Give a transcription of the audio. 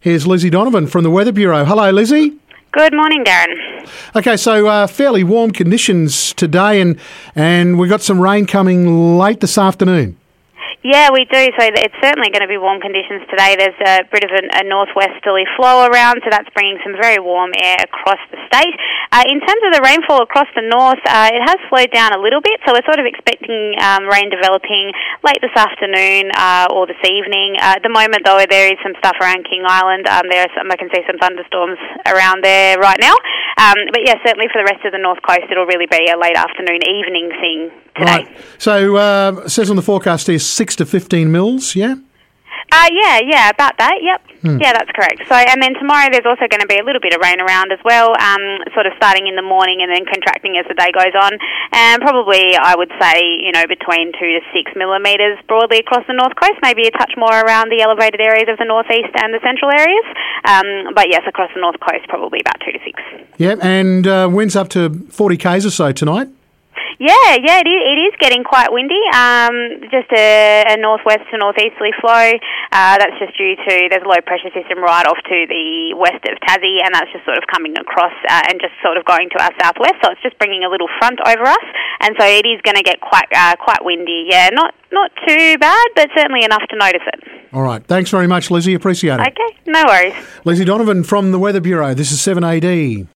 Here's Lizzie Donovan from the Weather Bureau. Hello, Lizzie. Good morning, Darren. Okay, so fairly warm conditions today, and we've got some rain coming late this afternoon. Yeah, we do. So it's certainly going to be warm conditions today. There's a bit of a northwesterly flow around, so that's bringing some very warm air across the state. In terms of the rainfall across the north, it has slowed down a little bit, so we're sort of expecting rain developing late this afternoon or this evening. At the moment, though, there is some stuff around King Island. I can see some thunderstorms around there right now. But yeah, certainly for the rest of the north coast, it'll really be a late afternoon, evening thing today. Right. So it says on the forecast here 6 to 15 mils, yeah? Yeah, about that, yep. Yeah, that's correct. So, and then tomorrow there's also going to be a little bit of rain around as well, sort of starting in the morning and then contracting as the day goes on. And probably, I would say, between 2 to 6 millimetres broadly across the north coast, maybe a touch more around the elevated areas of the northeast and the central areas. But yes, across the north coast, probably about 2 to 6. Yeah, and winds up to 40 k's or so tonight. Yeah, it is getting quite windy. Just a northwest to northeasterly flow. That's just due to there's a low pressure system right off to the west of Tassie, and that's just sort of coming across and just sort of going to our southwest. So it's just bringing a little front over us, and so it is going to get quite windy. Yeah, not too bad, but certainly enough to notice it. All right, thanks very much, Lizzie. Appreciate it. Okay, no worries. Lizzie Donovan from the Weather Bureau. This is 7AD.